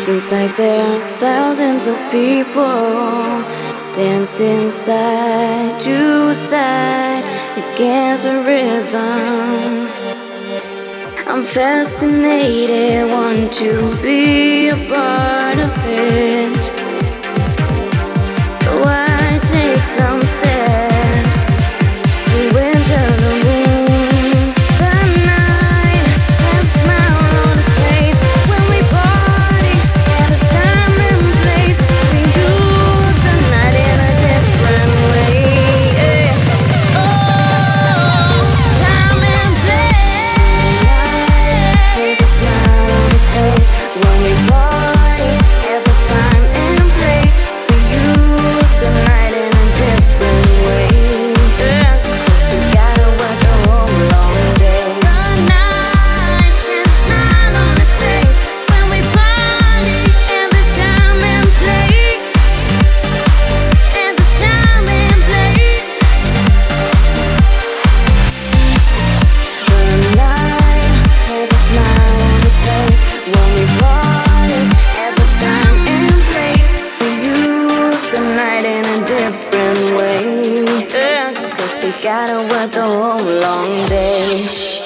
Seems like there are thousands of people dancing side to side against a rhythm. I'm fascinated, want to be a part of it. So I take some steps to enter the room. The night has a smile on its face when we party at a time and place. We use the night in a different way. Oh, time and place. There's a smile on its face when we party at this time and place. We use the night in a different way. 'Cause we gotta work the whole long day. The night has a smile on its face when we party at this time and place. At this time and place. The night has a smile on its face when we party at this time and place. We use the night in a different way. 'Cause we gotta work the whole long day.